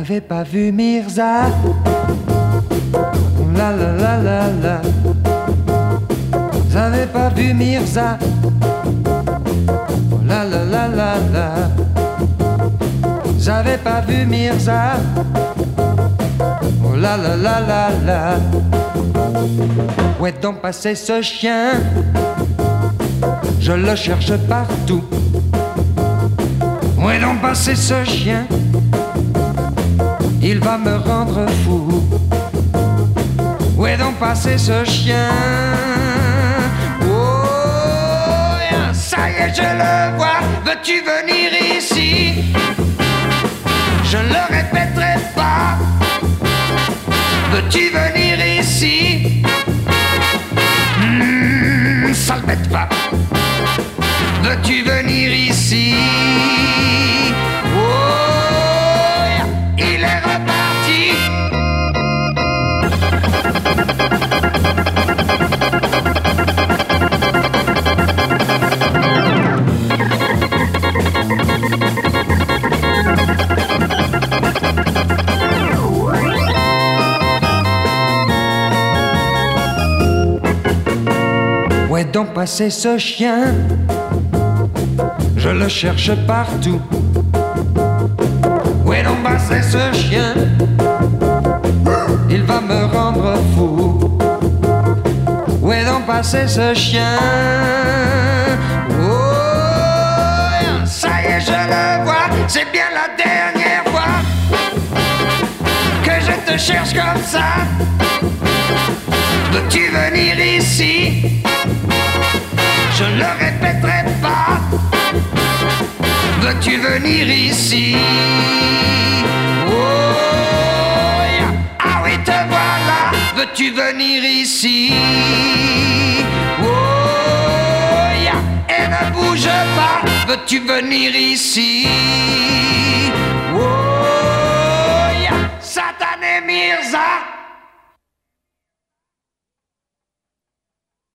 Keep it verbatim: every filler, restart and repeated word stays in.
J'avais pas vu Mirza. La la la la la. J'avais pas vu Mirza. La la la la la. J'avais pas vu Mirza. Oh la la la la la. Où est donc passé ce chien? Je le cherche partout. Où est donc passé ce chien? Il va me rendre fou. Où est donc passé ce chien? Oh, ça y est, je le vois. Veux-tu venir ici? Je le répéterai pas. Veux-tu venir ici? Mmh, sale bête va. Veux-tu venir ici? Oh, il est reparti. Où est donc passé ce chien? Je le cherche partout. Où est donc passé ce chien? Il va me rendre fou. Où est donc passé ce chien? Oh, ça y est, je le vois. C'est bien la dernière fois que je te cherche comme ça. Veux-tu venir ici? Je le répéterai pas. Veux-tu venir ici? Oh, yeah. Ah oui, te voilà. Veux-tu venir ici? Oh, yeah. Et ne bouge pas. Veux-tu venir ici?